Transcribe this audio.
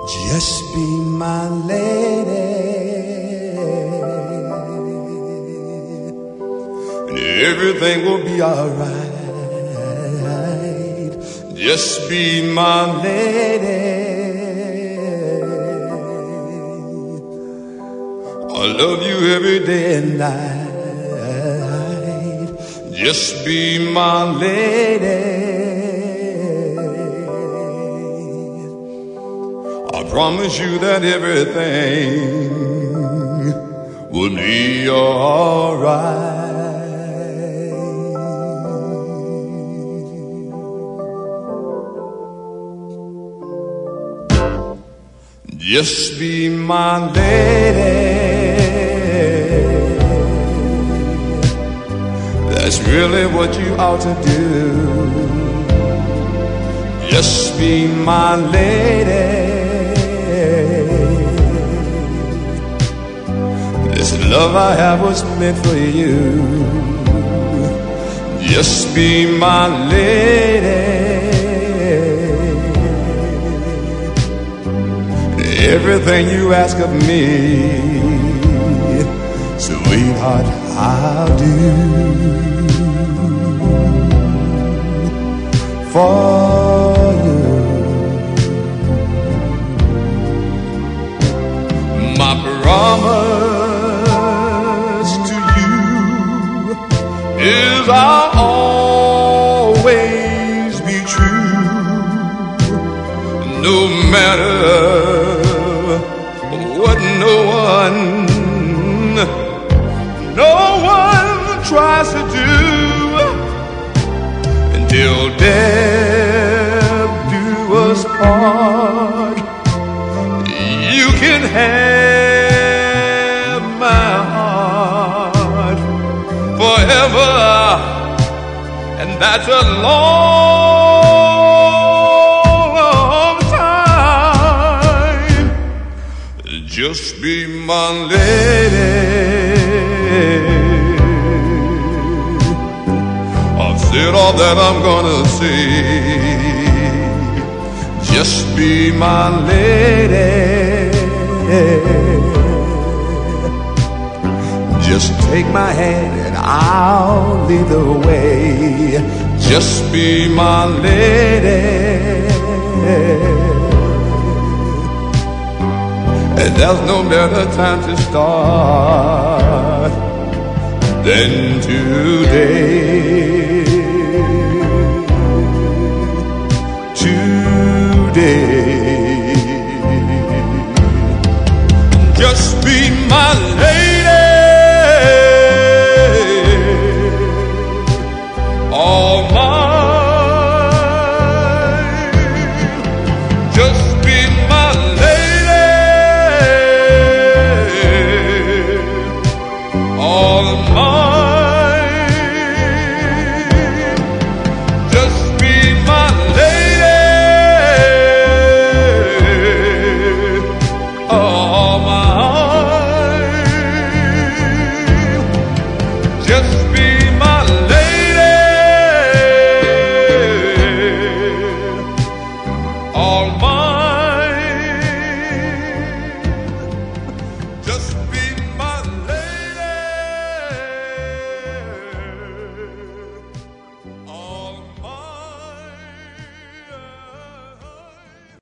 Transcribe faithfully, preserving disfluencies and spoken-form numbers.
Just be my lady, and everything will be alright. Just be my lady, I love you every day and night. Just be my lady, I promise you that everything will be alright. Just be my lady, that's really what you ought to do. Just be my lady, this love I have was meant for you. Just be my lady, everything you ask of me, sweetheart, I'll do for you. My promise to you is I'll always be true, no matter what no one, no one tries to do, until death do us part. You can have my heart forever, and that's a long time. Just be my lady, I've said all that I'm gonna say. Just be my lady, just take my hand and I'll lead the way. Just be my lady, and there's no better time to start than today. Today.